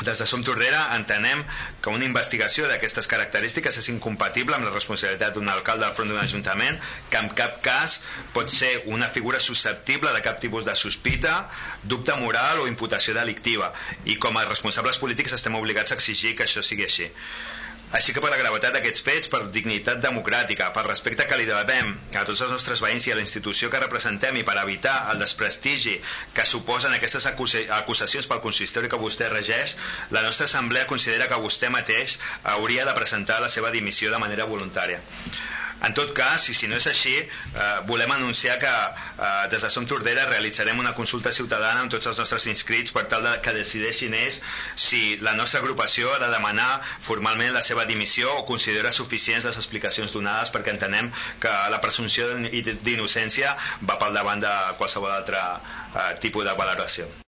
Des de Som Tordera entenem que una investigació d'aquestes característiques és incompatible amb la responsabilitat d'un alcalde al front d'un ajuntament, que en cap cas pot ser una figura susceptible de cap tipus de sospita, dubte moral o imputació delictiva, i com a responsables polítics estem obligats a exigir que això sigui així. Així que per la gravetat d'aquests fets, per dignitat democràtica, per respecte que li devem a tots els nostres veïns i a la institució que representem i per evitar el desprestigi que suposen aquestes acusacions pel consistori que vostè regeix, la nostra assemblea considera que vostè mateix hauria de presentar la seva dimissió de manera voluntària. En tot cas, i si no és així, volem anunciar que des de Som Tordera realitzarem una consulta ciutadana amb tots els nostres inscrits per tal que decideixin ells si la nostra agrupació ha de demanar formalment la seva dimissió o considera suficients les explicacions donades, perquè entenem que la presumpció d'innocència va pel davant de qualsevol altre tipus de valoració.